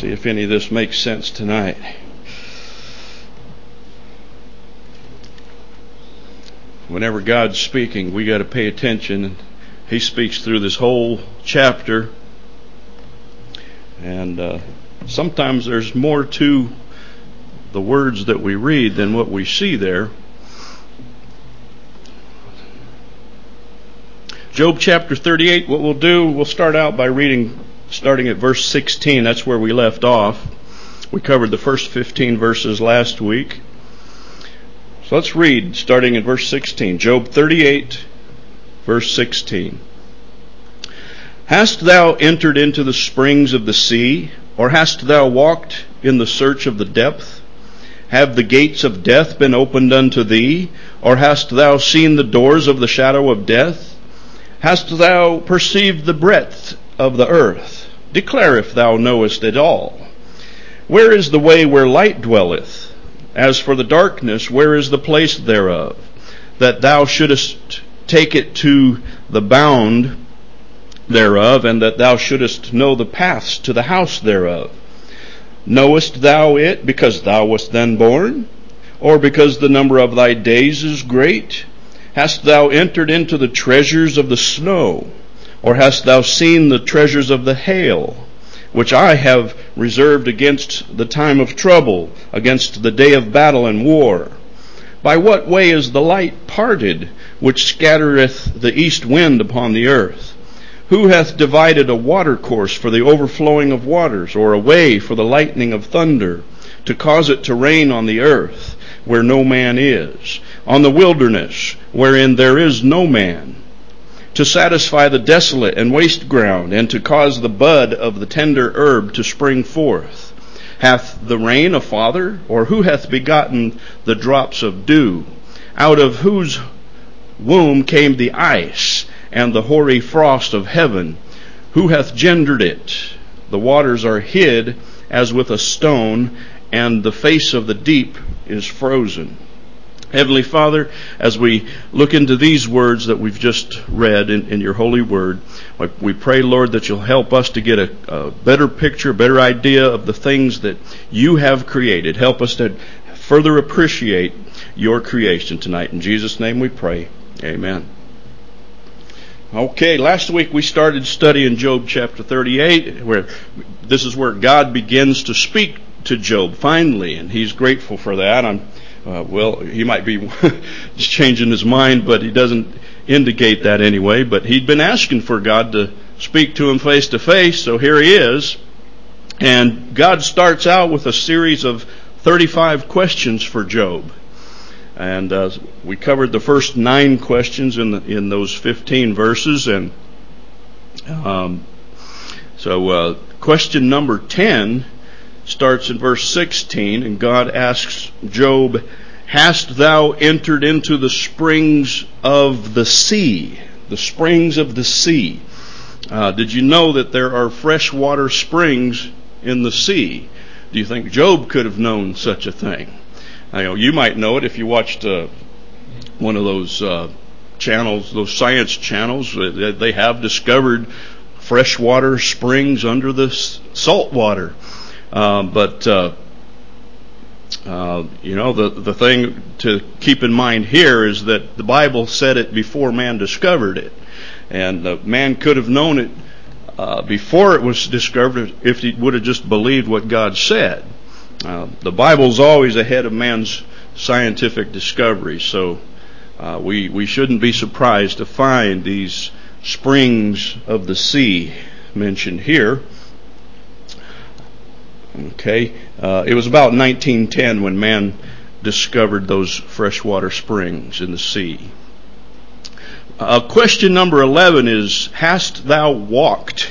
See if any of this makes sense tonight. Whenever God's speaking, we got to pay attention. He speaks through this whole chapter. And sometimes there's more to the words that we read than what we see there. Job chapter 38, what we'll do, we'll start out by reading, starting at verse 16. That's where we left off. We covered the first 15 verses last week. So let's read, starting at verse 16. Job 38, verse 16. Hast thou entered into the springs of the sea, or hast thou walked in the search of the depth? Have the gates of death been opened unto thee, or hast thou seen the doors of the shadow of death? Hast thou perceived the breadth of the earth? Declare if thou knowest it all. Where is the way where light dwelleth? As for the darkness, where is the place thereof? That thou shouldest take it to the bound thereof, and that thou shouldest know the paths to the house thereof. Knowest thou it because thou wast then born? Or because the number of thy days is great? Hast thou entered into the treasures of the snow? Or hast thou seen the treasures of the hail, which I have reserved against the time of trouble, against the day of battle and war? By what way is the light parted, which scattereth the east wind upon the earth? Who hath divided a watercourse for the overflowing of waters, or a way for the lightning of thunder, to cause it to rain on the earth, where no man is, on the wilderness, wherein there is no man, to satisfy the desolate and waste ground, and to cause the bud of the tender herb to spring forth? Hath the rain a father, or who hath begotten the drops of dew? Out of whose womb came the ice, and the hoary frost of heaven? Who hath gendered it? The waters are hid as with a stone, and the face of the deep is frozen. Heavenly Father, as we look into these words that we've just read in your holy word, we pray, Lord, that you'll help us to get a better picture, a better idea of the things that you have created. Help us to further appreciate your creation tonight. In Jesus' name we pray. Amen. Okay, last week we started studying Job chapter 38, where this is where God begins to speak to Job finally, and he's grateful for that. He might be just changing his mind, but he doesn't indicate that anyway. But he'd been asking for God to speak to him face to face, so here he is. And God starts out with a series of 35 questions for Job. And we covered the first 9 questions in those 15 verses. And so question number 10 starts in verse 16, and God asks Job, hast thou entered into the springs of the sea? The springs of the sea. Did you know that there are freshwater springs in the sea? Do you think Job could have known such a thing? You might know it if you watched one of those channels, those science channels. They have discovered freshwater springs under the salt water. But the thing to keep in mind here is that the Bible said it before man discovered it. And man could have known it before it was discovered if he would have just believed what God said. The Bible's always ahead of man's scientific discovery, so we shouldn't be surprised to find these springs of the sea mentioned here. Okay, it was about 1910 when man discovered those freshwater springs in the sea. Question number 11 is, hast thou walked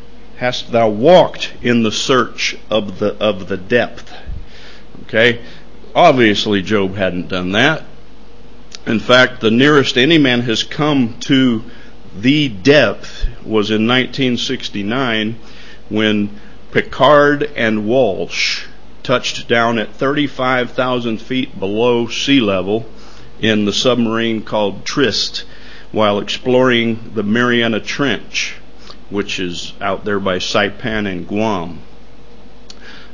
in the search of the depth? Okay, obviously Job hadn't done that. In fact, the nearest any man has come to the depth was in 1969 when Pickard and Walsh touched down at 35,000 feet below sea level in the submarine called Trist while exploring the Mariana Trench, which is out there by Saipan and Guam.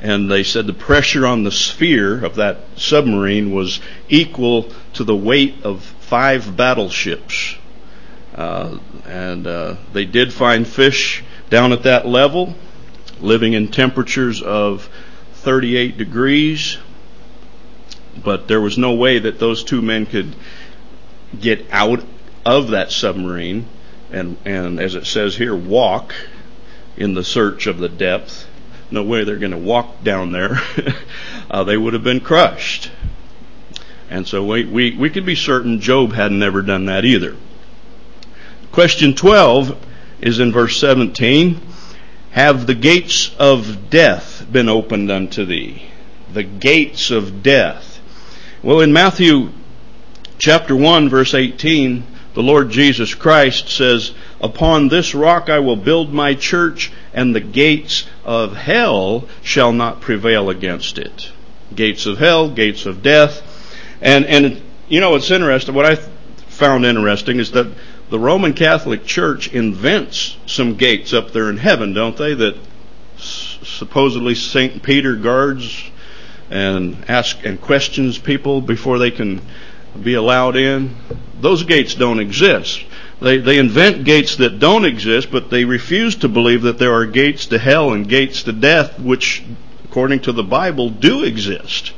and they said the pressure on the sphere of that submarine was equal to the weight of 5 battleships. And they did find fish down at that level, living in temperatures of 38 degrees. But there was no way that those 2 men could get out of that submarine and as it says here, walk in the search of the depth. No way they're going to walk down there. They would have been crushed. And so we could be certain Job had never done that either. Question 12 is in verse 17. Have the gates of death been opened unto thee? The gates of death. Well, in Matthew chapter 1, verse 18, the Lord Jesus Christ says, upon this rock I will build my church, and the gates of hell shall not prevail against it. Gates of hell, gates of death. And you know, it's interesting. What I found interesting is that the Roman Catholic Church invents some gates up there in heaven, don't they? That supposedly St. Peter guards and asks and questions people before they can be allowed in. Those gates don't exist. They invent gates that don't exist, but they refuse to believe that there are gates to hell and gates to death, which, according to the Bible, do exist.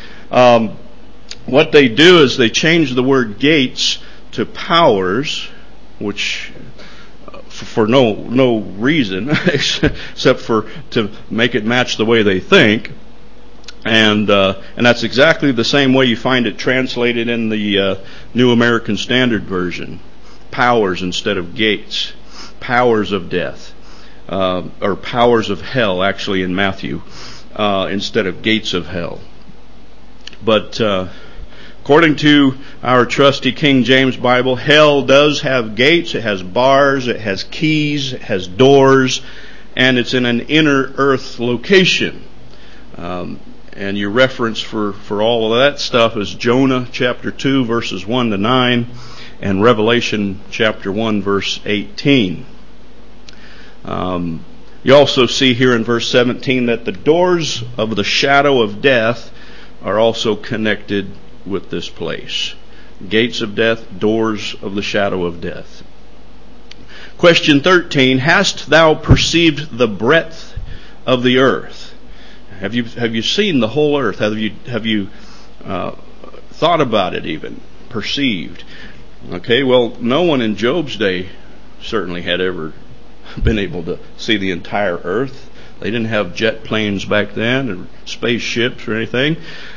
What they do is they change the word gates to powers, which for no reason except for to make it match the way they think. And that's exactly the same way you find it translated in the New American Standard Version. Powers instead of gates. Powers of death. Or powers of hell, actually, in Matthew, instead of gates of hell. But according to our trusty King James Bible, hell does have gates. It has bars. It has keys. It has doors. And it's in an inner earth location. And your reference for all of that stuff is Jonah chapter 2 verses 1 to 9 and Revelation chapter 1 verse 18. You also see here in verse 17 that the doors of the shadow of death are also connected with this place. Gates of death, doors of the shadow of death. Question 13, hast thou perceived the breadth of the earth? Have you seen the whole earth? Have you thought about it even? Perceived? Okay, well, no one in Job's day certainly had ever been able to see the entire earth. They didn't have jet planes back then, or spaceships or anything.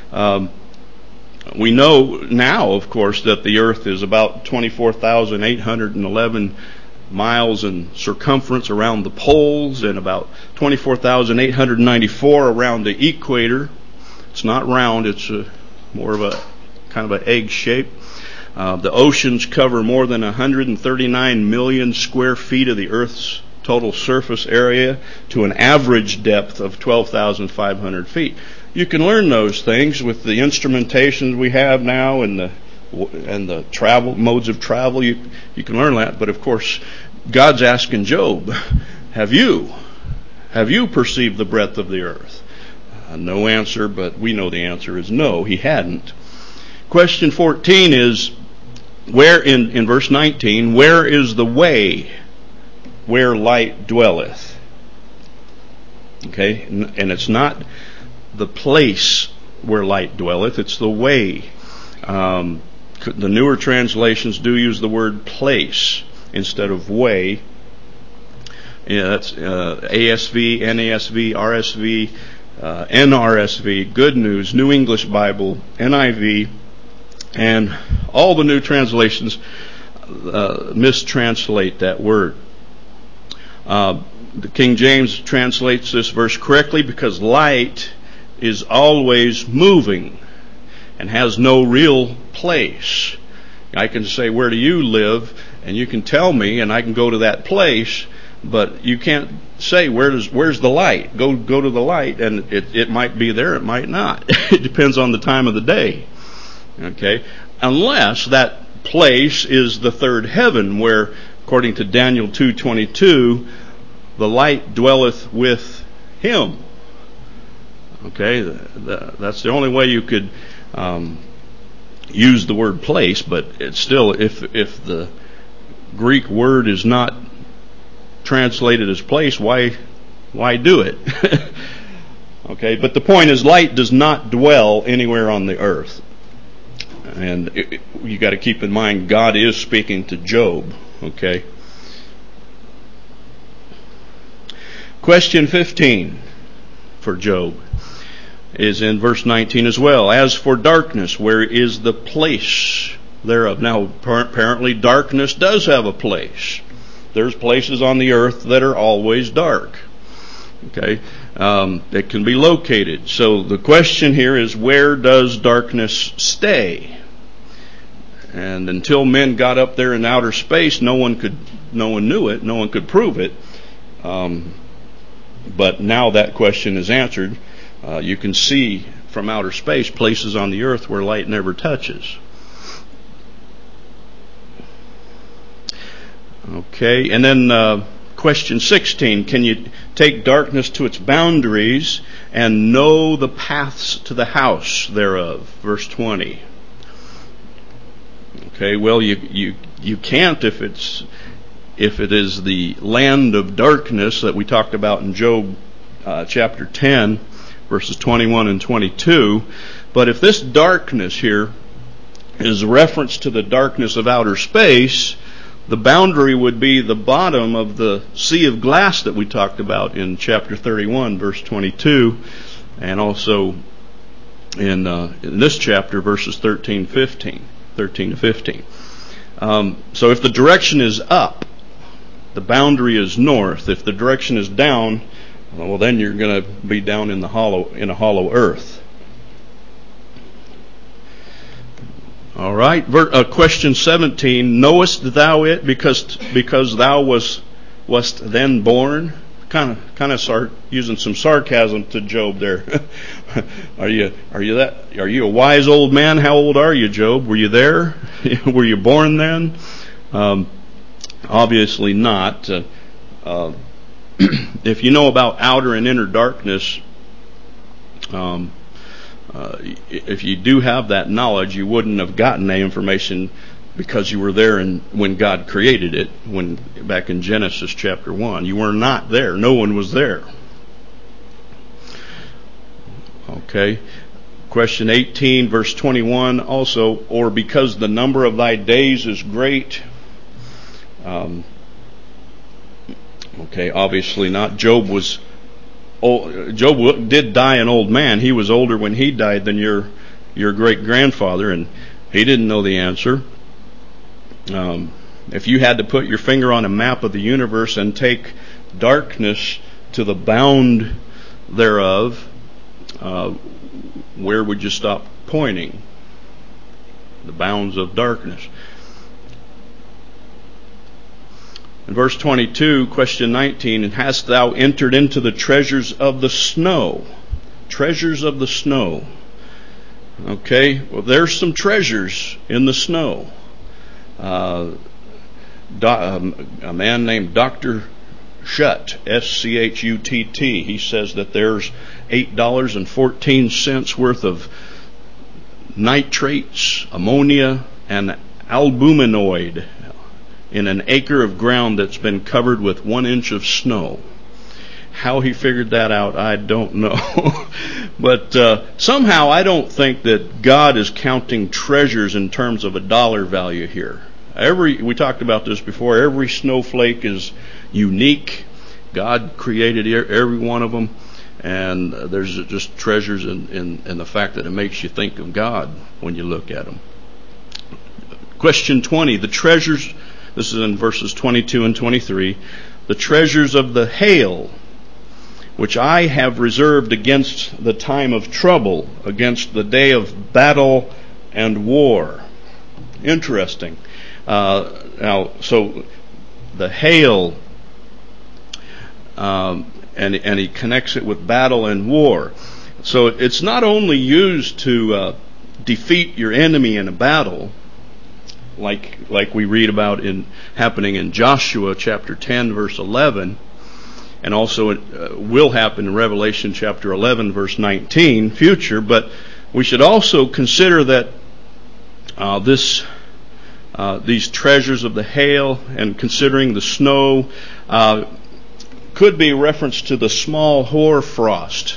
We know now, of course, that the earth is about 24,811 miles in circumference around the poles and about 24,894 around the equator. It's not round, it's more of a kind of an egg shape. The oceans cover more than 139 million square feet of the Earth's total surface area to an average depth of 12,500 feet. You can learn those things with the instrumentations we have now and the travel modes of travel. You can learn that, but of course, God's asking Job, have you perceived the breadth of the earth? No answer, but we know the answer is no, he hadn't. Question 14 is, where in verse 19, where is the way where light dwelleth? Okay, and it's not the place where light dwelleth, it's the way. The newer translations do use the word place instead of way. Yeah, that's ASV, NASV, RSV, NRSV, Good News, New English Bible, NIV, and all the new translations mistranslate that word. The King James translates this verse correctly because light is always moving and has no real place. I can say, where do you live? And you can tell me, and I can go to that place, but you can't say, where's the light? Go to the light, and it might be there, it might not. It depends on the time of the day. Okay? Unless that place is the third heaven, where, according to Daniel 2:22, the light dwelleth with him. Okay, that's the only way you could use the word place, but it's still, if the Greek word is not translated as place, why do it? Okay, but the point is, light does not dwell anywhere on the earth. And you got to keep in mind, God is speaking to Job. Okay. Question 15 for Job is in verse 19 as well. As for darkness, where is the place thereof? Now, apparently darkness does have a place. There's places on the earth that are always dark. Okay. That can be located. So the question here is, where does darkness stay? And until men got up there in outer space, no one knew it, no one could prove it. But now that question is answered. You can see from outer space places on the earth where light never touches. Okay, and then question 16, can you take darkness to its boundaries and know the paths to the house thereof? Verse 20. Okay, well, you can't if it is the land of darkness that we talked about in Job chapter 10, verses 21 and 22. But if this darkness here is a reference to the darkness of outer space, the boundary would be the bottom of the sea of glass that we talked about in chapter 31, verse 22, and also in this chapter, verses 13 to 15. So if the direction is up, the boundary is north. If the direction is down, well, then you're going to be down in a hollow earth. All right. Question 17. Knowest thou it because thou wast then born? Kind of using some sarcasm to Job there. Are you a wise old man? How old are you, Job? Were you there? Were you born then? Obviously not. If you know about outer and inner darkness, if you do have that knowledge, you wouldn't have gotten that information because you were there when God created it, back in Genesis chapter 1. You were not there. No one was there. Okay. Question 18, verse 21 also, or because the number of thy days is great. Okay, obviously not. Job did die an old man. He was older when he died than your great-grandfather, and he didn't know the answer. If you had to put your finger on a map of the universe and take darkness to the bound thereof, where would you stop pointing? The bounds of darkness. In verse 22, question 19, and hast thou entered into the treasures of the snow? Treasures of the snow. Okay, well, there's some treasures in the snow. A man named Dr. Schutt, S-C-H-U-T-T, he says that there's $8.14 worth of nitrates, ammonia, and albuminoid in an acre of ground that's been covered with 1 inch of snow. How he figured that out, I don't know. But somehow I don't think that God is counting treasures in terms of a dollar value here. We talked about this before. Every snowflake is unique. God created every one of them. And there's just treasures in the fact that it makes you think of God when you look at them. Question 20. The treasures, this is in verses 22 and 23. The treasures of the hail, which I have reserved against the time of trouble, against the day of battle and war. Interesting. Now, so the hail, and he connects it with battle and war. So it's not only used to defeat your enemy in a battle, like we read about happening in Joshua chapter 10 verse 11. and also it will happen in Revelation chapter 11, verse 19, future. But we should also consider that these treasures of the hail and considering the snow could be reference to the small hoar frost.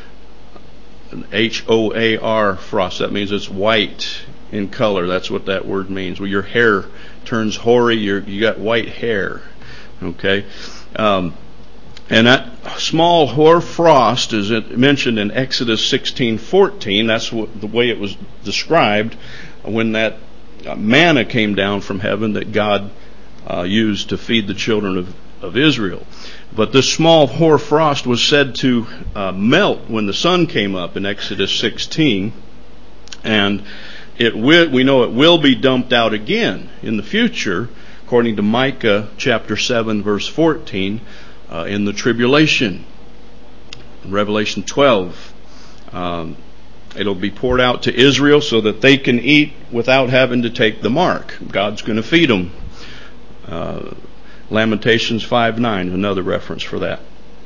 H-O-A-R, frost. That means it's white in color. That's what that word means. Well, your hair turns hoary. You got white hair. Okay. And that small hoar frost is mentioned in Exodus 16:14. That's the way it was described when that manna came down from heaven that God used to feed the children of Israel. But this small hoar frost was said to melt when the sun came up in Exodus 16, and we know it will be dumped out again in the future, according to Micah chapter 7, verse 14, in the tribulation. In Revelation 12, it'll be poured out to Israel so that they can eat without having to take the mark. God's going to feed them. Lamentations 5:9, another reference for that.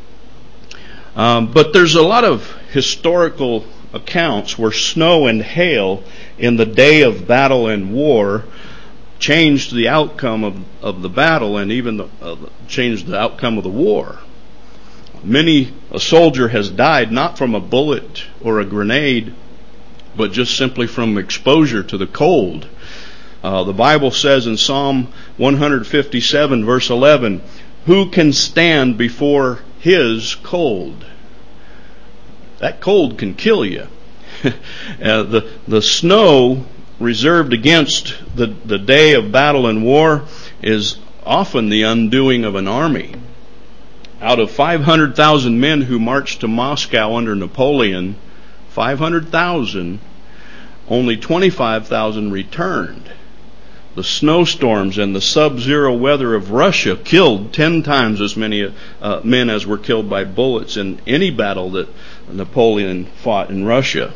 But there's a lot of historical accounts where snow and hail in the day of battle and war changed the outcome of the battle and even changed the outcome of the war. Many a soldier has died not from a bullet or a grenade, but just simply from exposure to the cold. The Bible says in Psalm 157, verse 11, "Who can stand before his cold?" That cold can kill you. The snow reserved against the day of battle and war is often the undoing of an army. Out of 500,000 men who marched to Moscow under Napoleon, 500,000, only 25,000 returned. The snowstorms and the sub-zero weather of Russia killed 10 times as many men as were killed by bullets in any battle that Napoleon fought in Russia.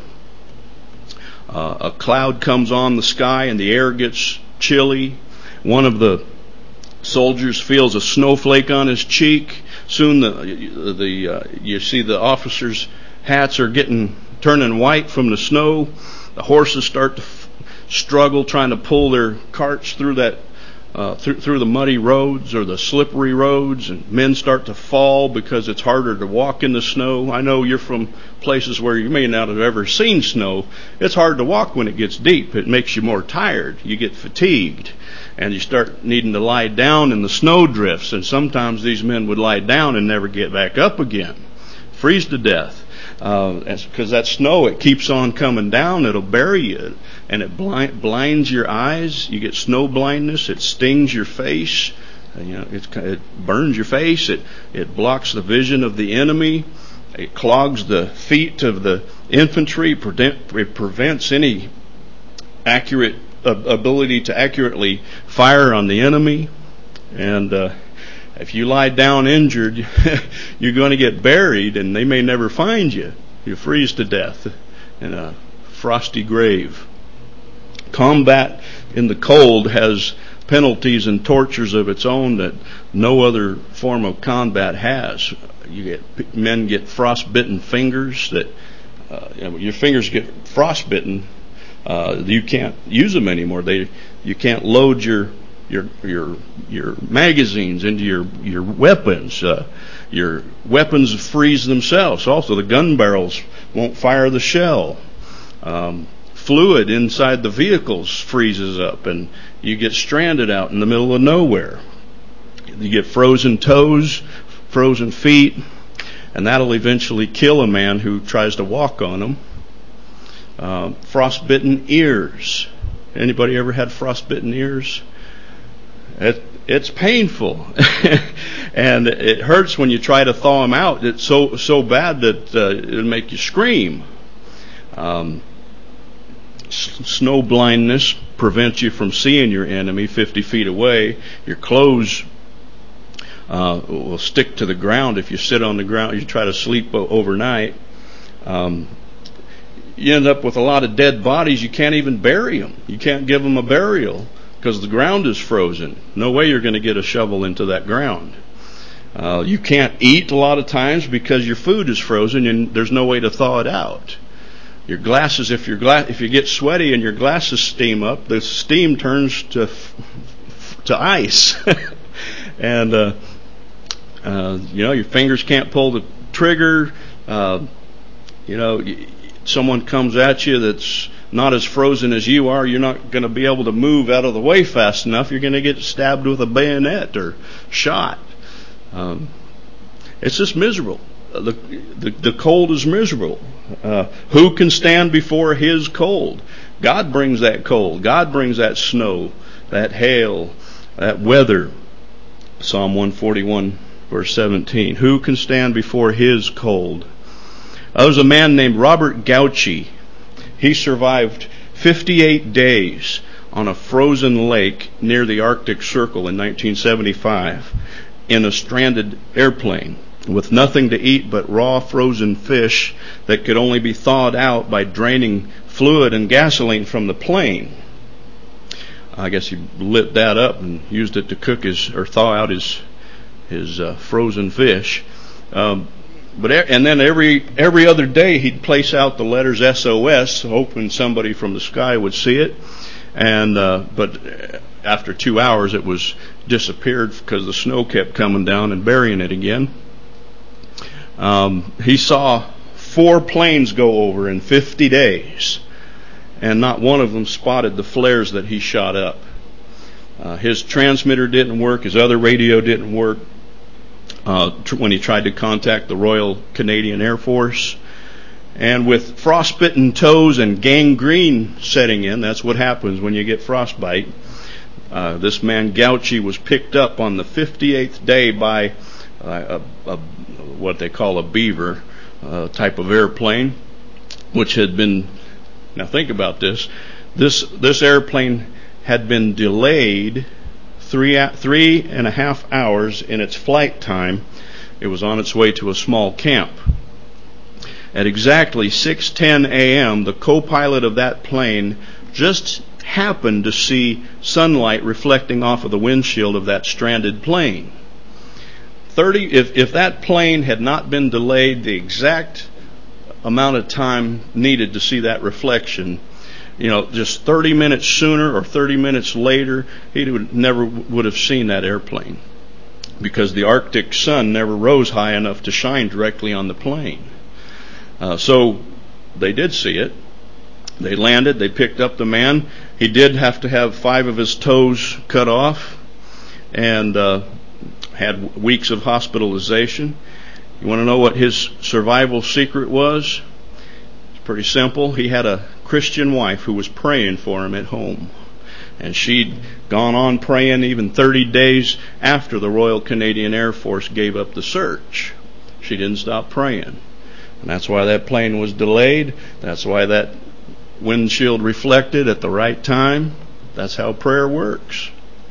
A cloud comes on the sky and the air gets chilly. One of the soldiers feels a snowflake on his cheek. Soon you see the officers' hats are turning white from the snow. The horses start to struggle trying to pull their carts through through the muddy roads or the slippery roads, and men start to fall because it's harder to walk in the snow. I know you're from places where you may not have ever seen snow. It's hard to walk when it gets deep. It makes you more tired. You get fatigued, and you start needing to lie down in the snow drifts, and sometimes these men would lie down and never get back up again, freeze to death. Because that snow, it keeps on coming down. It'll bury you, and it blinds your eyes. You get snow blindness. It stings your face. It burns your face. It blocks the vision of the enemy. It clogs the feet of the infantry. It prevents any accurate ability to accurately fire on the enemy. And if you lie down injured, you're going to get buried, and they may never find you. You freeze to death in a frosty grave. Combat in the cold has penalties and tortures of its own that no other form of combat has. Men get frostbitten fingers. Your fingers get frostbitten. You can't use them anymore. You can't load your magazines into your weapons. Your weapons freeze themselves. Also, the gun barrels won't fire the shell. Fluid inside the vehicles freezes up, and you get stranded out in the middle of nowhere. You get frozen toes, frozen feet, and that'll eventually kill a man who tries to walk on them. Frostbitten ears. Anybody ever had frostbitten ears? It's painful, and it hurts when you try to thaw them out. It's so bad that it'll make you scream. Snow blindness prevents you from seeing your enemy 50 feet away. Your clothes will stick to the ground if you sit on the ground. You try to sleep overnight. You end up with a lot of dead bodies. You can't even bury them. You can't give them a burial because the ground is frozen. No way you're going to get a shovel into that ground. You can't eat a lot of times because your food is frozen and there's no way to thaw it out. Your glasses, if you get sweaty and your glasses steam up, the steam turns to ice, and your fingers can't pull the trigger. Someone comes at you that's not as frozen as you are, you're not going to be able to move out of the way fast enough. You're going to get stabbed with a bayonet or shot. It's just miserable. The cold is miserable. Who can stand before His cold? God brings that cold. God brings that snow, that hail, that weather. Psalm 141, verse 17. Who can stand before His cold? There was a man named Robert Gauci. He survived 58 days on a frozen lake near the Arctic Circle in 1975 in a stranded airplane with nothing to eat but raw frozen fish that could only be thawed out by draining fluid and gasoline from the plane. I guess he lit that up and used it to cook thaw out his frozen fish. And then every other day he'd place out the letters SOS, hoping somebody from the sky would see it. But after 2 hours, it was disappeared because the snow kept coming down and burying it again. He saw 4 planes go over in 50 days, and not one of them spotted the flares that he shot up. His transmitter didn't work. His other radio didn't work. When he tried to contact the Royal Canadian Air Force. And with frostbitten toes and gangrene setting in, that's what happens when you get frostbite. This man Gauci was picked up on the 58th day by what they call a Beaver type of airplane, which had been, now think about this, this airplane had been delayed 3.5 hours in its flight time. It was on its way to a small camp. At exactly 6:10 a.m., the co-pilot of that plane just happened to see sunlight reflecting off of the windshield of that stranded plane. If that plane had not been delayed the exact amount of time needed to see that reflection, just 30 minutes sooner or 30 minutes later, he never would have seen that airplane, because the Arctic sun never rose high enough to shine directly on the plane. So they did see it. They landed. They picked up the man. He did have to have 5 of his toes cut off and had weeks of hospitalization. You want to know what his survival secret was? It's pretty simple. He had a Christian wife who was praying for him at home. And she'd gone on praying even 30 days after the Royal Canadian Air Force gave up the search. She didn't stop praying. And that's why that plane was delayed. That's why that windshield reflected at the right time. That's how prayer works.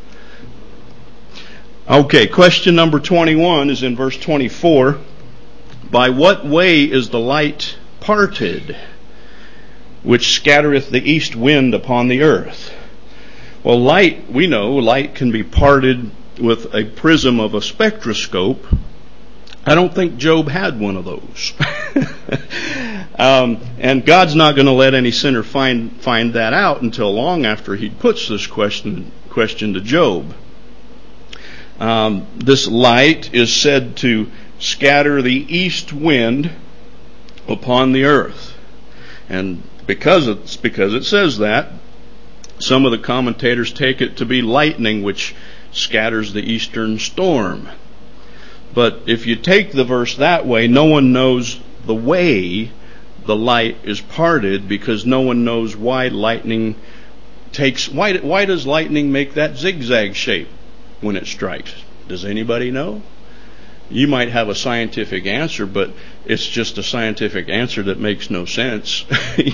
Okay, question number 21 is in verse 24. By what way is the light parted, which scattereth the east wind upon the earth? Well, light, we know, light can be parted with a prism of a spectroscope. I don't think Job had one of those. And God's not going to let any sinner find that out until long after he puts this question to Job. This light is said to scatter the east wind upon the earth. And because it says that, some of the commentators take it to be lightning which scatters the eastern storm. But if you take the verse that way, no one knows the way the light is parted, because no one knows why lightning why does lightning make that zigzag shape when it strikes? Does anybody know? You might have a scientific answer, but it's just a scientific answer that makes no sense.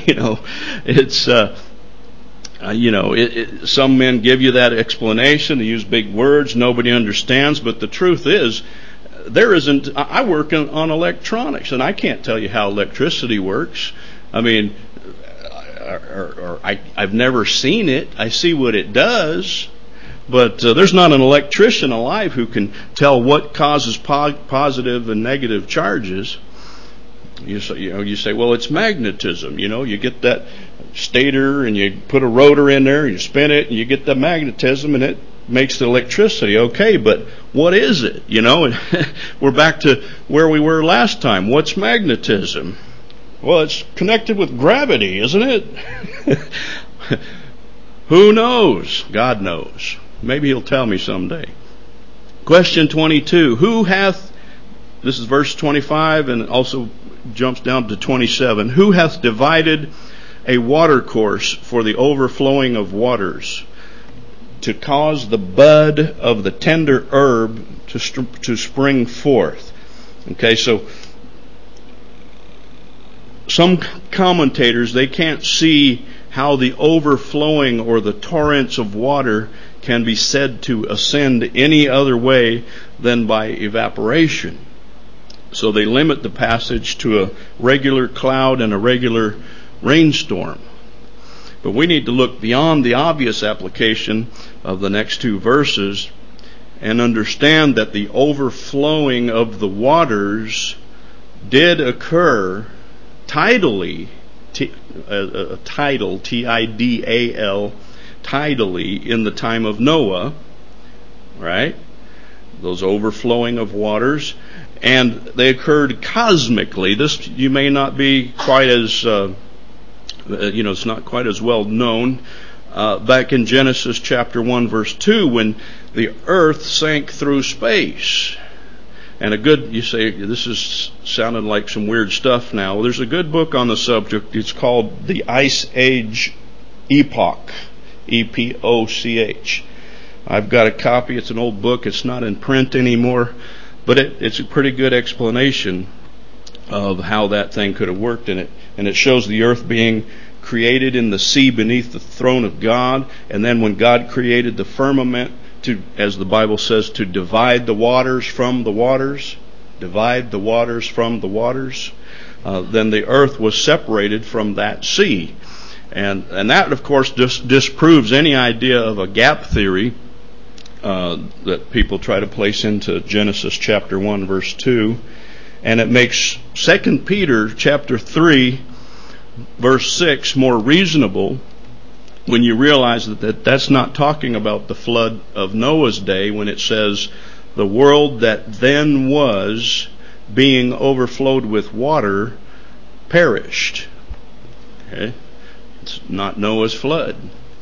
Some men give you that explanation. They use big words. Nobody understands. But the truth is, I work on electronics, and I can't tell you how electricity works. I mean, I've never seen it. I see what it does, But there's not an electrician alive who can tell what causes positive and negative charges. You say, well, it's magnetism. You get that stator and you put a rotor in there and you spin it and you get the magnetism and it makes the electricity. Okay, but what is it? We're back to where we were last time. What's magnetism? Well, it's connected with gravity, isn't it? Who knows? God knows. Maybe He'll tell me someday. Question 22. This is verse 25 and also jumps down to 27. Who hath divided a watercourse for the overflowing of waters, to cause the bud of the tender herb to spring forth? Okay, so some commentators, they can't see how the overflowing or the torrents of water can be said to ascend any other way than by evaporation. So they limit the passage to a regular cloud and a regular rainstorm. But we need to look beyond the obvious application of the next two verses and understand that the overflowing of the waters did occur tidally, tidal, T-I-D-A-L, tidally in the time of Noah, right? Those overflowing of waters. And they occurred cosmically. This, you may not be quite as, it's not quite as well known. Back in Genesis chapter 1 verse 2, when the earth sank through space. And you say, this is sounding like some weird stuff now. Well, there's a good book on the subject. It's called The Ice Age Epoch. E-P-O-C-H. I've got a copy. It's an old book. It's not in print anymore. But it's a pretty good explanation of how that thing could have worked in it. And it shows the earth being created in the sea beneath the throne of God. And then when God created the firmament, as the Bible says, to divide the waters from the waters, then the earth was separated from that sea. And that, of course, disproves any idea of a gap theory that people try to place into Genesis chapter 1 verse 2. And it makes 2 Peter chapter 3 verse 6 more reasonable when you realize that that's not talking about the flood of Noah's day, when it says the world that then was, being overflowed with water, perished. Okay? It's not Noah's flood.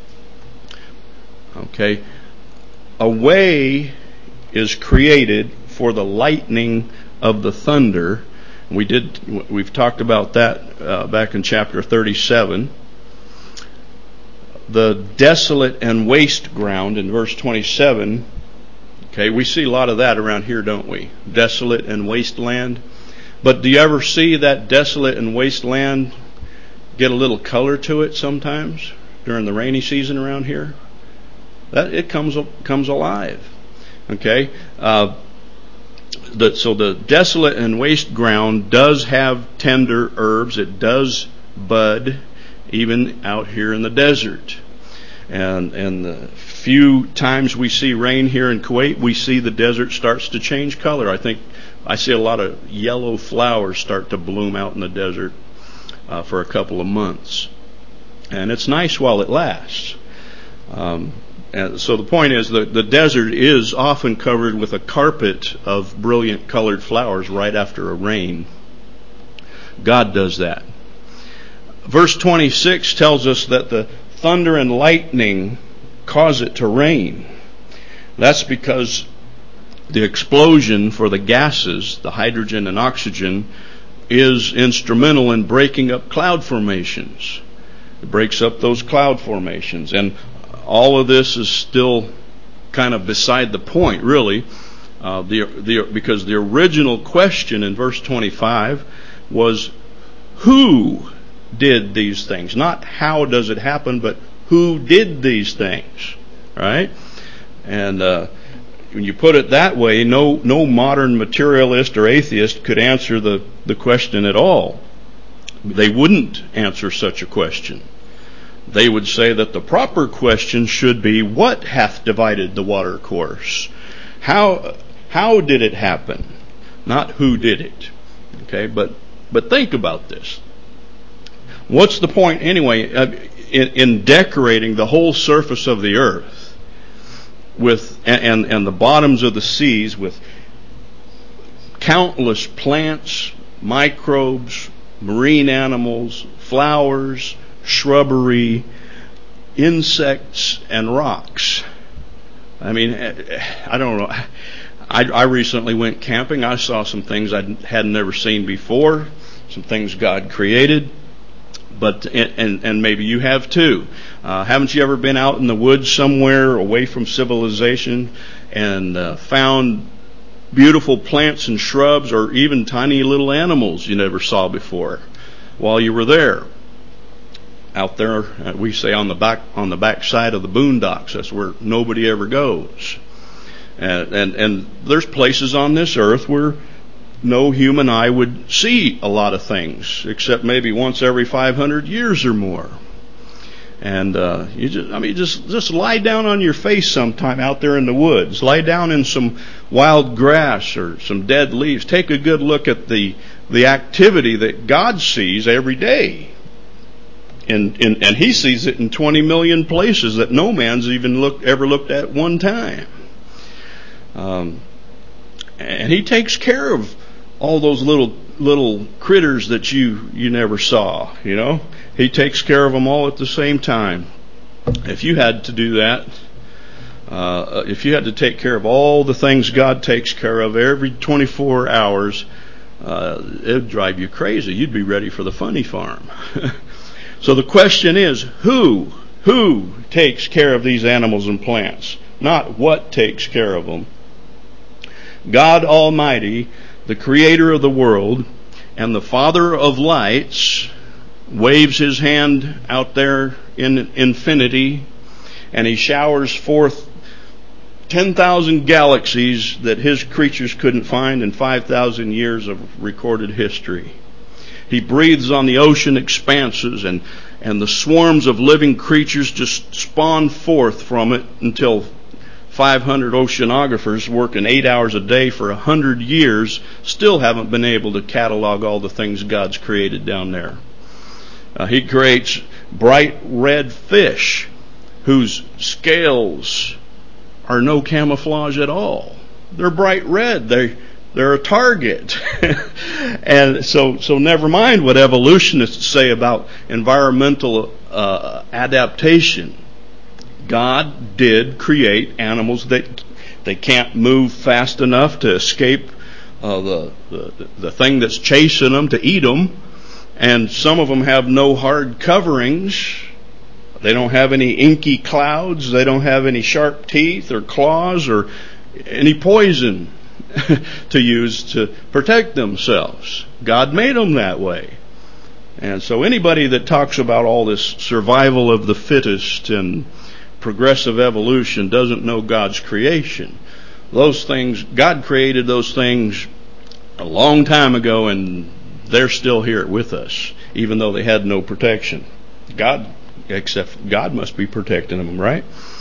Okay? A way is created for the lightning of the thunder. We've talked about that back in chapter 37. The desolate and waste ground in verse 27. Okay, we see a lot of that around here, don't we? Desolate and wasteland. But do you ever see that desolate and wasteland get a little color to it sometimes during the rainy season around here? That it comes alive. Okay, so the desolate and waste ground does have tender herbs. It does bud, even out here in the desert. And the few times we see rain here in Kuwait, we see the desert starts to change color. I think I see a lot of yellow flowers start to bloom out in the desert for a couple of months. And it's nice while it lasts. And so the point is that the desert is often covered with a carpet of brilliant colored flowers right after a rain. God does that. Verse 26 tells us that the thunder and lightning cause it to rain. That's because the explosion for the gases, the hydrogen and oxygen, is instrumental in breaking up cloud formations. It breaks up those cloud formations. And all of this is still kind of beside the point, really, because the original question in verse 25 was, who did these things? Not how does it happen, but who did these things, right? And when you put it that way, no modern materialist or atheist could answer the question at all. They wouldn't answer such a question. they would say that the proper question should be, what hath divided the water course? How did it happen? Not who did it. Okay, but think about this. What's the point anyway in decorating the whole surface of the earth with and the bottoms of the seas with countless plants, microbes, marine animals, flowers, shrubbery, insects, and rocks? I mean, I don't know. I recently went camping. I saw some things I had never seen before, some things God created. But and maybe you have too. Haven't you ever been out in the woods somewhere away from civilization and found beautiful plants and shrubs, or even tiny little animals you never saw before while you were there? Out there, we say on the back side of the boondocks. That's where nobody ever goes. And there's places on this earth where no human eye would see a lot of things, except maybe once every 500 years or more. And just lie down on your face sometime out there in the woods. Lie down in some wild grass or some dead leaves. Take a good look at the activity that God sees every day. And He sees it in 20 million places that no man's even ever looked at one time. And He takes care of all those little critters that you never saw, you know. He takes care of them all at the same time. If you had to do that, if you had to take care of all the things God takes care of every 24 hours, it'd drive you crazy. You'd be ready for the funny farm. So the question is, who takes care of these animals and plants? Not what takes care of them. God Almighty, the creator of the world and the Father of lights, waves His hand out there in infinity, and He showers forth 10,000 galaxies that His creatures couldn't find in 5,000 years of recorded history. He breathes on the ocean expanses, and the swarms of living creatures just spawn forth from it until 500 oceanographers working 8 hours a day for 100 years still haven't been able to catalog all the things God's created down there. He creates bright red fish whose scales are no camouflage at all. They're bright red. They're a target. And so never mind what evolutionists say about environmental adaptation. God did create animals that they can't move fast enough to escape the thing that's chasing them to eat them. And some of them have no hard coverings. They don't have any inky clouds. They don't have any sharp teeth or claws or any poison to use to protect themselves. God made them that way. And so anybody that talks about all this survival of the fittest and progressive evolution doesn't know God's creation. Those things, God created those things a long time ago, and they're still here with us, even though they had no protection. God must be protecting them, right?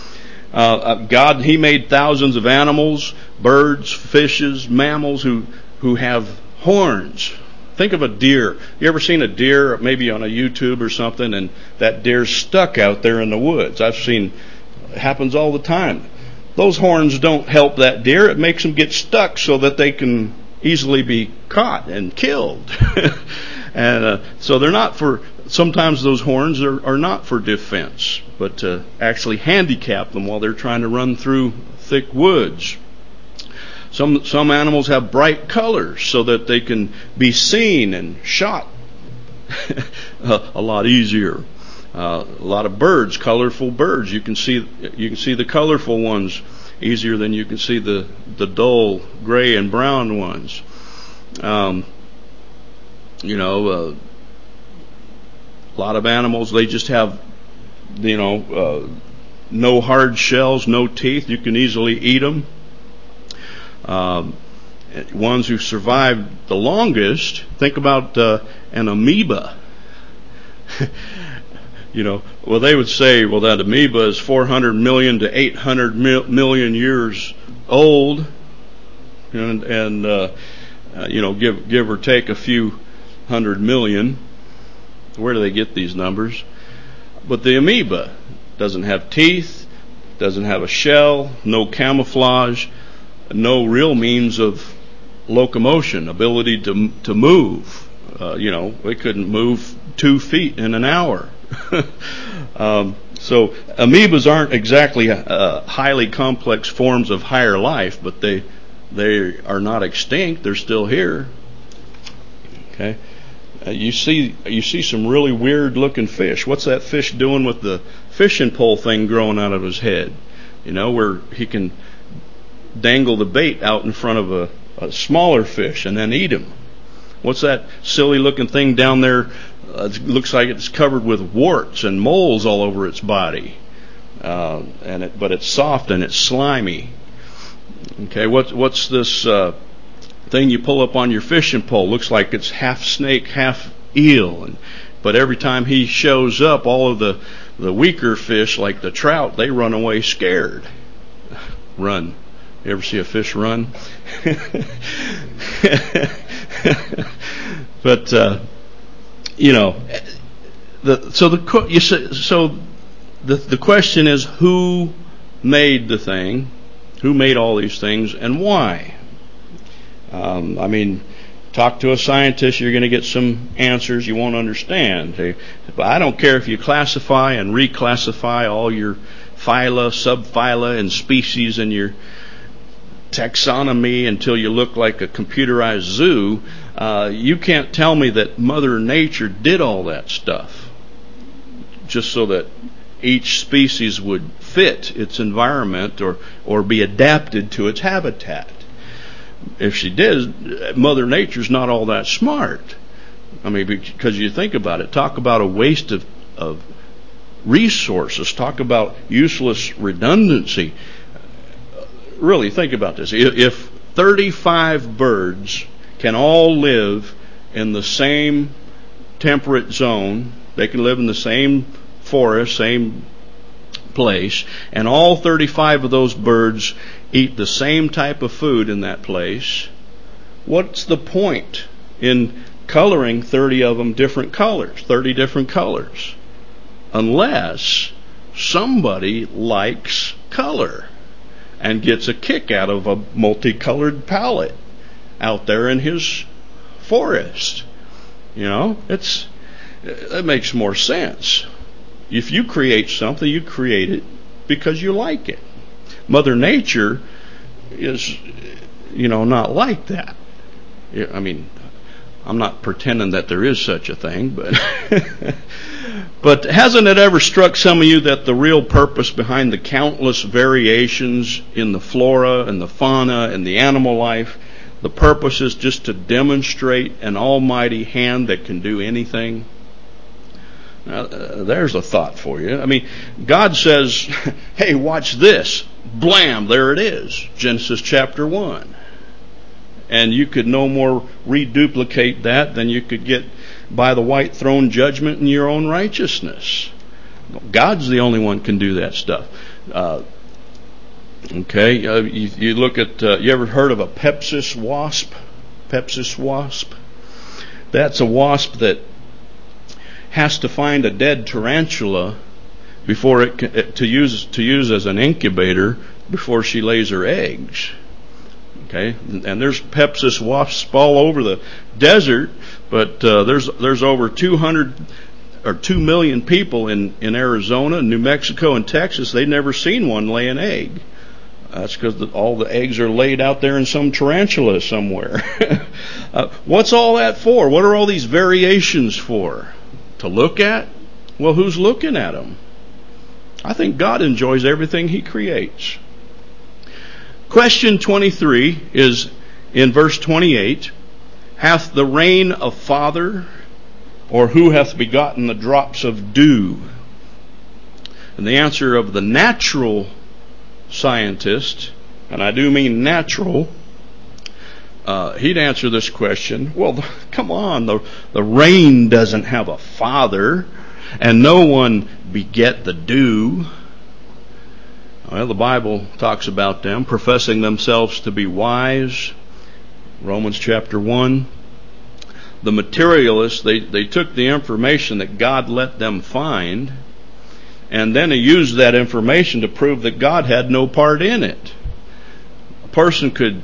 God, He made thousands of animals, birds, fishes, mammals who have horns. Think of a deer. You ever seen a deer maybe on a YouTube or something, and that deer's stuck out there in the woods? I've seen it happens all the time. Those horns don't help that deer. It makes them get stuck so that they can easily be caught and killed. And so they're not for, sometimes those horns are not for defense, but to actually handicap them while they're trying to run through thick woods. Some animals have bright colors so that they can be seen and shot a lot easier. A lot of birds, colorful birds. You can see the colorful ones easier than you can see the dull gray and brown ones. A lot of animals, they just have, no hard shells, no teeth. You can easily eat them. Ones who survived the longest, think about an amoeba. Well, they would say, well, that amoeba is 400 million to 800 million years old, and give or take a few 100 million. Where do they get these numbers? But the amoeba doesn't have teeth, doesn't have a shell, no camouflage, no real means of locomotion, ability to move. They couldn't move 2 feet in an hour. So amoebas aren't exactly highly complex forms of higher life, but they are not extinct. They're still here. Okay. You see some really weird looking fish. What's that fish doing with the fishing pole thing growing out of his head? Where he can dangle the bait out in front of a smaller fish and then eat him. What's that silly looking thing down there? It looks like it's covered with warts and moles all over its body, but it's soft and it's slimy. Okay, what's this thing you pull up on your fishing pole? Looks like it's half snake, half eel, but every time he shows up, all of the weaker fish, like the trout, they run away scared. Run. You ever see a fish run? But the question is, who made the thing? Who made all these things, and why? Talk to a scientist, you're going to get some answers you won't understand. But I don't care if you classify and reclassify all your phyla, subphyla, and species in your taxonomy until you look like a computerized zoo. You can't tell me that Mother Nature did all that stuff just so that each species would fit its environment or be adapted to its habitat. If she did, Mother Nature's not all that smart. Because you think about it, talk about a waste of resources, talk about useless redundancy. Really think about this. If 35 birds can all live in the same temperate zone, they can live in the same forest, same place, and all 35 of those birds eat the same type of food in that place, what's the point in coloring 30 of them different colors, 30 different colors? Unless somebody likes color and gets a kick out of a multicolored palette out there in his forest. It makes more sense. If you create something, you create it because you like it. Mother Nature is, not like that. I'm not pretending that there is such a thing, but but hasn't it ever struck some of you that the real purpose behind the countless variations in the flora and the fauna and the animal life, the purpose is just to demonstrate an almighty hand that can do anything? Now, there's a thought for you. God says, hey, watch this. Blam, there it is. Genesis chapter 1. And you could no more reduplicate that than you could get by the white throne judgment in your own righteousness. God's the only one can do that stuff. You look at, you ever heard of a Pepsis wasp? Pepsis wasp? That's a wasp that has to find a dead tarantula before to use as an incubator before she lays her eggs. Okay, and there's Pepsis wasps all over the desert, but there's over 200 or 2 million people in Arizona, New Mexico, and Texas. They've never seen one lay an egg. That's because all the eggs are laid out there in some tarantula somewhere. What's all that for? What are all these variations for? To look at? Well, who's looking at them? I think God enjoys everything He creates. Question 23 is in verse 28. Hath the rain a father, or who hath begotten the drops of dew? And the answer of the natural scientist, and I do mean natural, he'd answer this question, well, come on, the rain doesn't have a father. and no one beget the dew. Well, the Bible talks about them professing themselves to be wise. Romans chapter 1. The materialists, they took the information that God let them find, and then they used that information to prove that God had no part in it. A person could,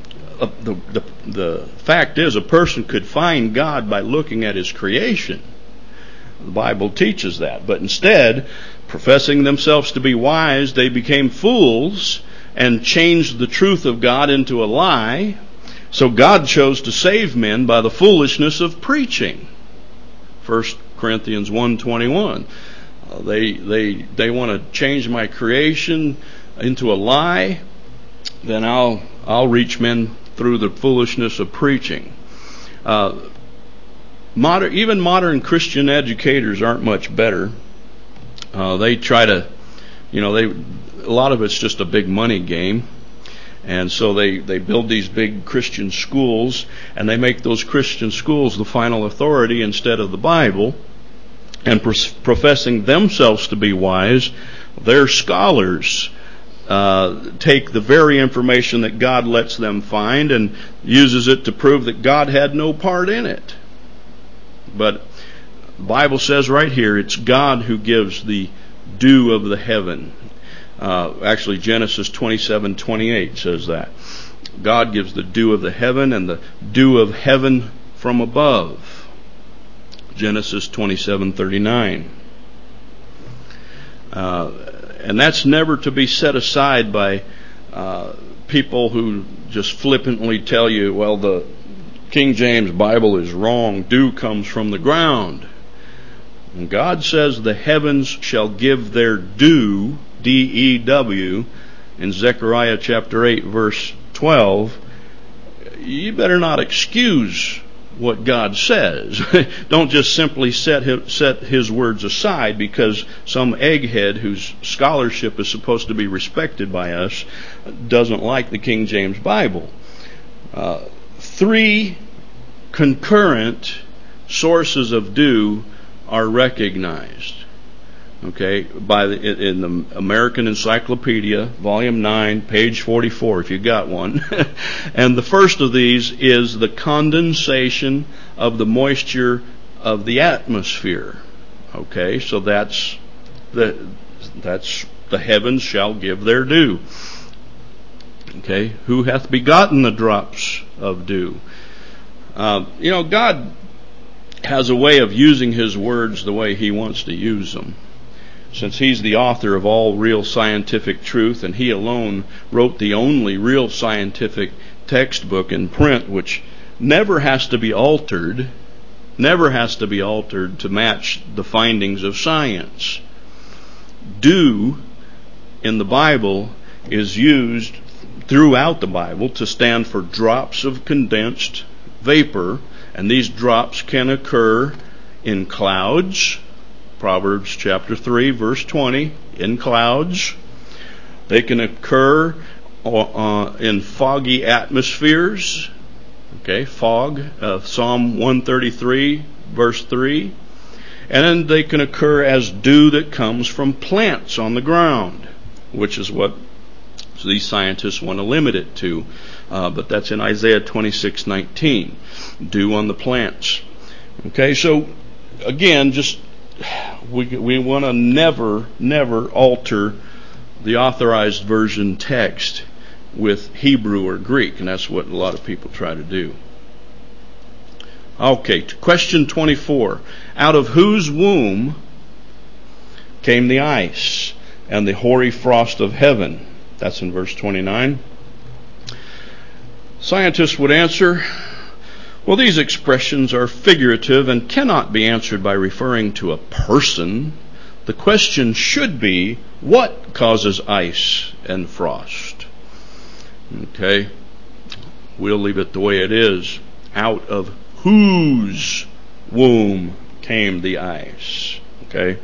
the fact is, a person could find God by looking at his creation. The Bible teaches that. But instead, professing themselves to be wise, they became fools and changed the truth of God into a lie. So God chose to save men by the foolishness of preaching. 1 Corinthians 1:21. They want to change my creation into a lie. Then I'll reach men through the foolishness of preaching. Even modern Christian educators aren't much better. They try to, a lot of it's just a big money game. And so they build these big Christian schools, and they make those Christian schools the final authority instead of the Bible. And professing themselves to be wise, their scholars take the very information that God lets them find and uses it to prove that God had no part in it. But the Bible says right here, it's God who gives the dew of the heaven. Actually, Genesis 27:28 says that. God gives the dew of the heaven and the dew of heaven from above. Genesis 27:39. And that's never to be set aside by people who just flippantly tell you, well, the King James Bible is wrong. Dew comes from the ground. And God says the heavens shall give their dew, D-E-W, in Zechariah chapter 8, verse 12. You better not excuse what God says. Don't just simply set his words aside because some egghead whose scholarship is supposed to be respected by us doesn't like the King James Bible. 3 concurrent sources of dew are recognized. Okay, in the American Encyclopedia, volume 9, page 44, if you got one. And the first of these is the condensation of the moisture of the atmosphere. Okay, so that's the heavens shall give their dew. Okay, who hath begotten the drops of dew? God has a way of using His words the way He wants to use them. Since He's the author of all real scientific truth, and He alone wrote the only real scientific textbook in print, which never has to be altered to match the findings of science. Dew in the Bible is used throughout the Bible to stand for drops of condensed vapor, and these drops can occur in clouds. Proverbs chapter 3, verse 20, in clouds. They can occur in foggy atmospheres. Okay, fog, Psalm 133, verse 3. And then they can occur as dew that comes from plants on the ground, which is what these scientists want to limit it to. But that's in Isaiah 26:19. Dew on the plants. Okay, so again, we want to never alter the authorized version text with Hebrew or Greek, and that's what a lot of people try to do. Okay, question 24. Out of whose womb came the ice and the hoary frost of heaven? That's in verse 29. Scientists would answer, well, these expressions are figurative and cannot be answered by referring to a person. The question should be, what causes ice and frost? Okay, we'll leave it the way it is. Out of whose womb came the ice? Okay,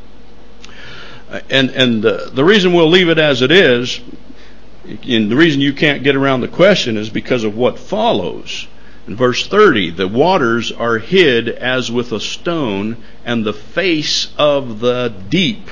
and the reason we'll leave it as it is, and the reason you can't get around the question is because of what follows. In verse 30, the waters are hid as with a stone, and the face of the deep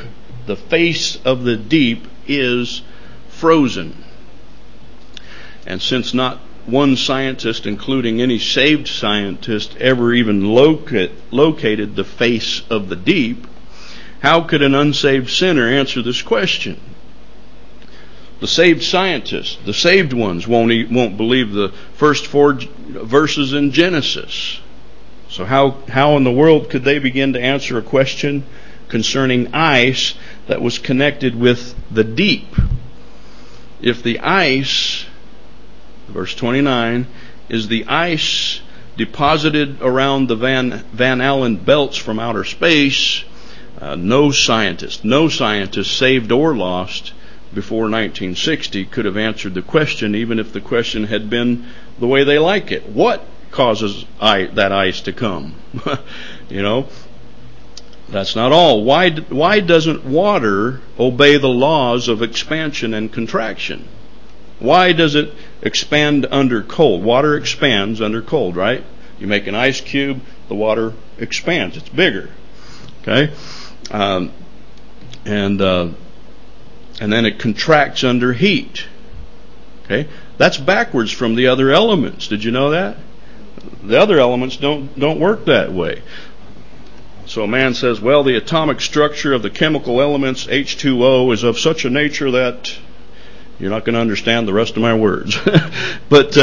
is frozen. And since not one scientist, including any saved scientist, ever even located the face of the deep, how could an unsaved sinner answer this question? The saved scientists, the saved ones, won't believe the first 4 verses in Genesis. So how in the world could they begin to answer a question concerning ice that was connected with the deep? If the ice, verse 29, is the ice deposited around the Van Allen belts from outer space, no scientist, saved or lost, before 1960 could have answered the question, even if the question had been the way they like it. What causes that ice to come? That's not all. Why doesn't water obey the laws of expansion and contraction? Why does it expand under cold? Water expands under cold, right? You make an ice cube, the water expands. It's bigger. Okay? And then it contracts under heat. Okay? That's backwards from the other elements. Did you know that? The other elements don't work that way. So a man says, well, the atomic structure of the chemical elements H2O is of such a nature that you're not going to understand the rest of my words. But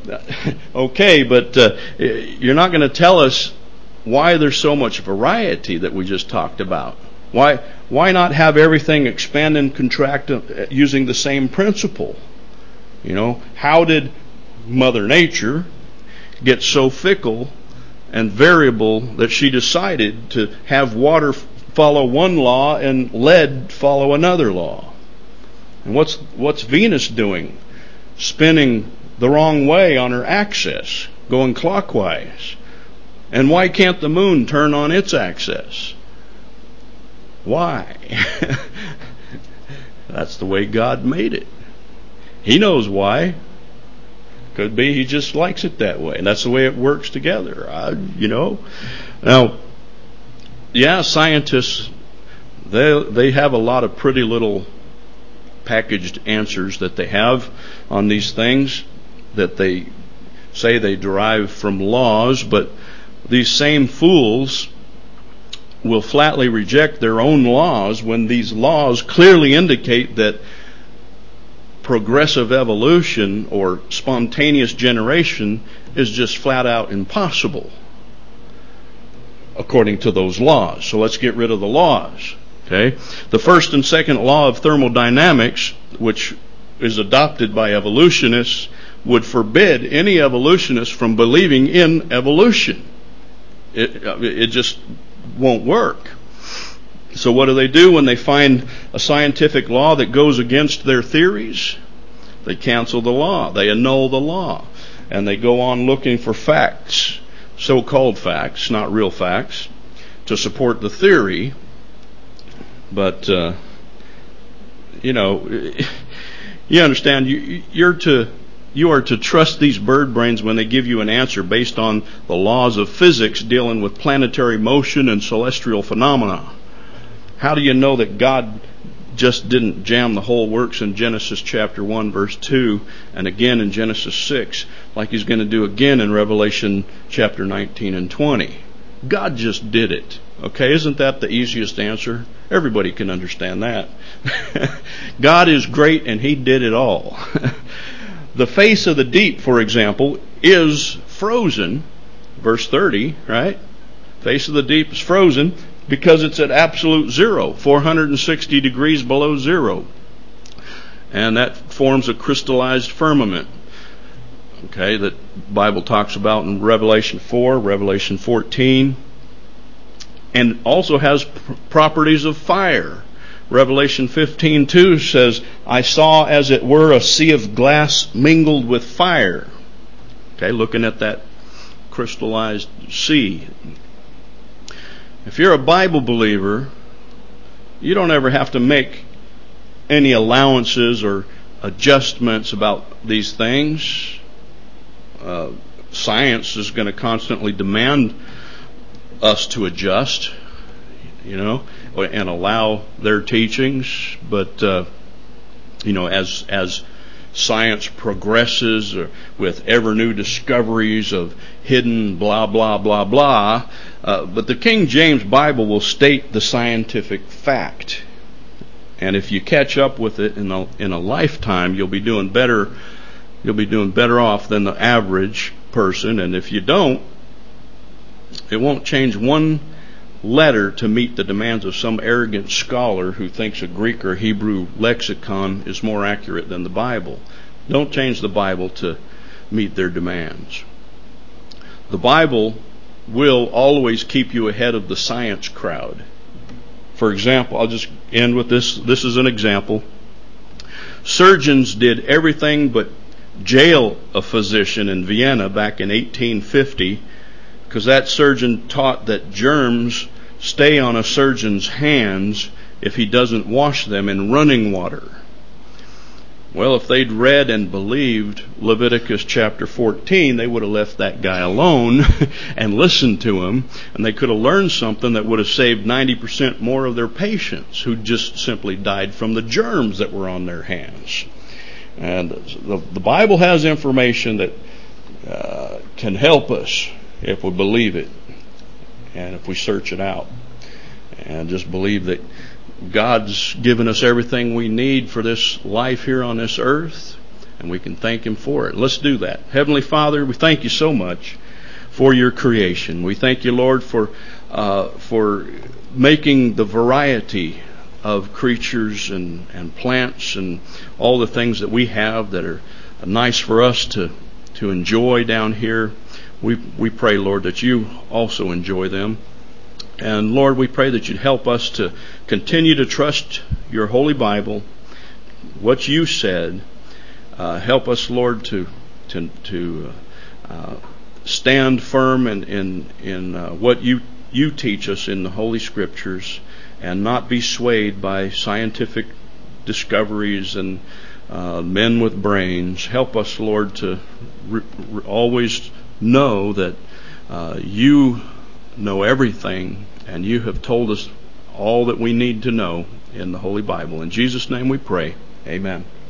you're not going to tell us why there's so much variety that we just talked about. Why not have everything expand and contract using the same principle? How did Mother Nature get so fickle and variable that she decided to have water follow one law and lead follow another law? And what's Venus doing? Spinning the wrong way on her axis, going clockwise. And why can't the moon turn on its axis? Why? That's the way God made it. He knows why. Could be He just likes it that way, and that's the way it works together. Now, scientists they have a lot of pretty little packaged answers that they have on these things that they say they derive from laws, but these same fools will flatly reject their own laws when these laws clearly indicate that progressive evolution or spontaneous generation is just flat out impossible according to those laws. So let's get rid of the laws. Okay? The first and second law of thermodynamics, which is adopted by evolutionists, would forbid any evolutionist from believing in evolution. It just won't work. So what do when they find a scientific law that goes against their theories? They cancel the law. They annul the law. And they go on looking for facts, so-called facts, not real facts, to support the theory. But, you understand, you are to trust these bird brains when they give you an answer based on the laws of physics dealing with planetary motion and celestial phenomena. How do you know that God just didn't jam the whole works in Genesis chapter 1, verse 2, and again in Genesis 6, like He's going to do again in Revelation chapter 19 and 20? God just did it. Okay, isn't that the easiest answer? Everybody can understand that. God is great and He did it all. The face of the deep, for example, is frozen. Verse 30, right? Face of the deep is frozen because it's at absolute zero, 460 degrees below zero. And that forms a crystallized firmament. Okay, that the Bible talks about in Revelation 4, Revelation 14. And also has properties of fire. Revelation 15:2 says, I saw as it were a sea of glass mingled with fire. Okay, looking at that crystallized sea. If you're a Bible believer, you don't ever have to make any allowances or adjustments about these things. Science is going to constantly demand us to adjust, and allow their teachings. But as science progresses with ever new discoveries of hidden blah blah blah blah, but the King James Bible will state the scientific fact. And if you catch up with it in a lifetime, you'll be doing better. You'll be doing better off than the average person. And if you don't, it won't change one letter to meet the demands of some arrogant scholar who thinks a Greek or Hebrew lexicon is more accurate than the Bible. Don't change the Bible to meet their demands. The Bible will always keep you ahead of the science crowd. For example, I'll just end with this. This is an example. Surgeons did everything but jail a physician in Vienna back in 1850 because that surgeon taught that germs stay on a surgeon's hands if he doesn't wash them in running water. Well, if they'd read and believed Leviticus chapter 14, they would have left that guy alone and listened to him, and they could have learned something that would have saved 90% more of their patients who just simply died from the germs that were on their hands. And the Bible has information that can help us if we believe it and if we search it out and just believe that God's given us everything we need for this life here on this earth, and we can thank Him for it. Let's do that. Heavenly Father, we thank You so much for Your creation. We thank You, Lord, for making the variety of creatures and plants and all the things that we have that are nice for us to enjoy down here. We pray, Lord, that You also enjoy them. And Lord, we pray that You'd help us to continue to trust Your Holy Bible, what You said. Help us, Lord, to stand firm in what You teach us in the Holy Scriptures, and not be swayed by scientific discoveries and men with brains. Help us, Lord, to always know that You know everything, and You have told us all that we need to know in the Holy Bible. In Jesus' name we pray. Amen.